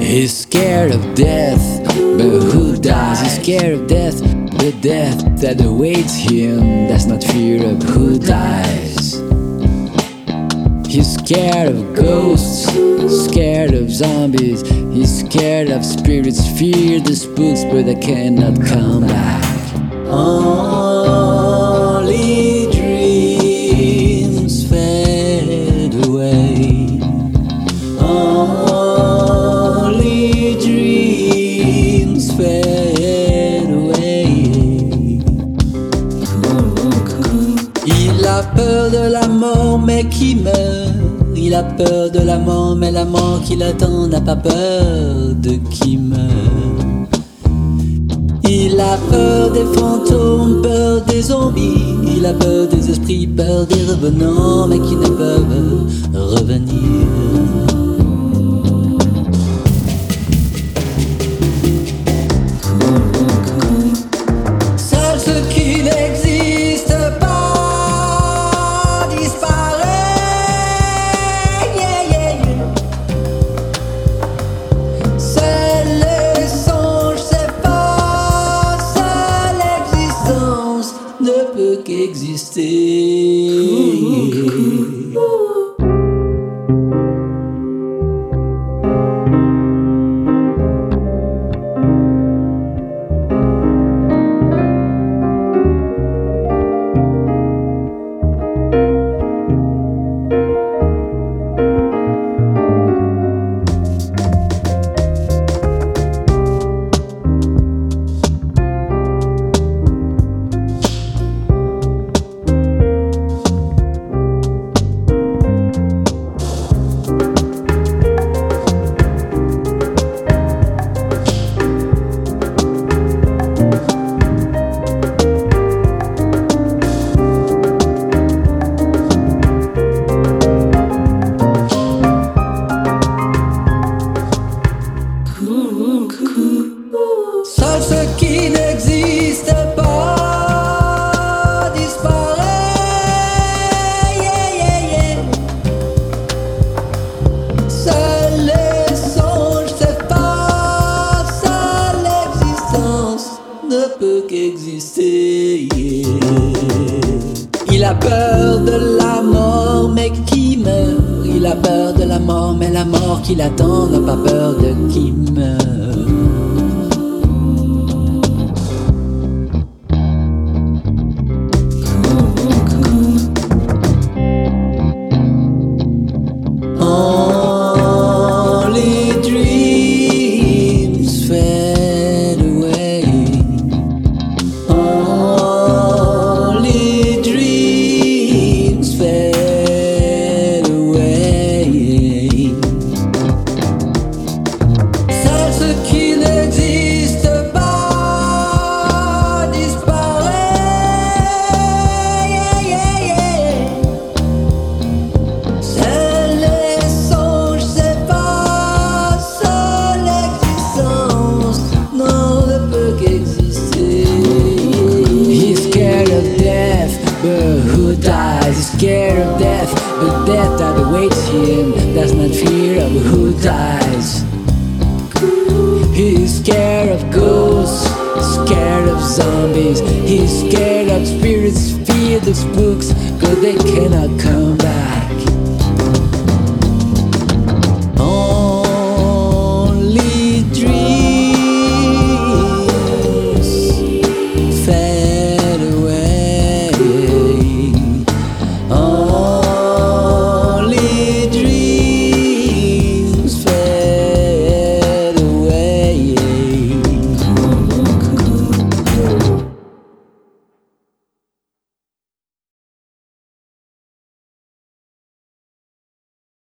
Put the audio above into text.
He's scared of death, but who dies? He's scared of death, the death that awaits him does not fear of who dies. He's scared of ghosts, scared of zombies. He's scared of spirits, fear the spooks, but they cannot come back. Only dreams fade away. Only dreams fade away. Il a peur de la mort mais qui meurt. Il a peur de la mort mais la mort qui l'attend n'a pas peur de qui meurt. Il a peur des fantômes, peur des zombies. Il a peur des esprits, peur des revenants, mais qui ne peuvent revenir. Seul ce qui n'existe pas disparaît. Yeah, yeah, yeah. Seul les songes s'effacent, seule l'existence ne peut qu'exister. Seul ce qui n'existe pas disparaît. Yeah, yeah, yeah. Seuls les songes s'effacent, seule l'existence ne peut qu'exister. Yeah. Il a peur de la mort mais qui meurt. Il a peur de la mort mais la mort qui l'attend n'a pas peur de qui meurt. But who dies? He's scared of death, but death that awaits him does not fear of who dies. He's scared of ghosts, scared of zombies. He's scared of spirits, fear the spooks, 'cause they cannot come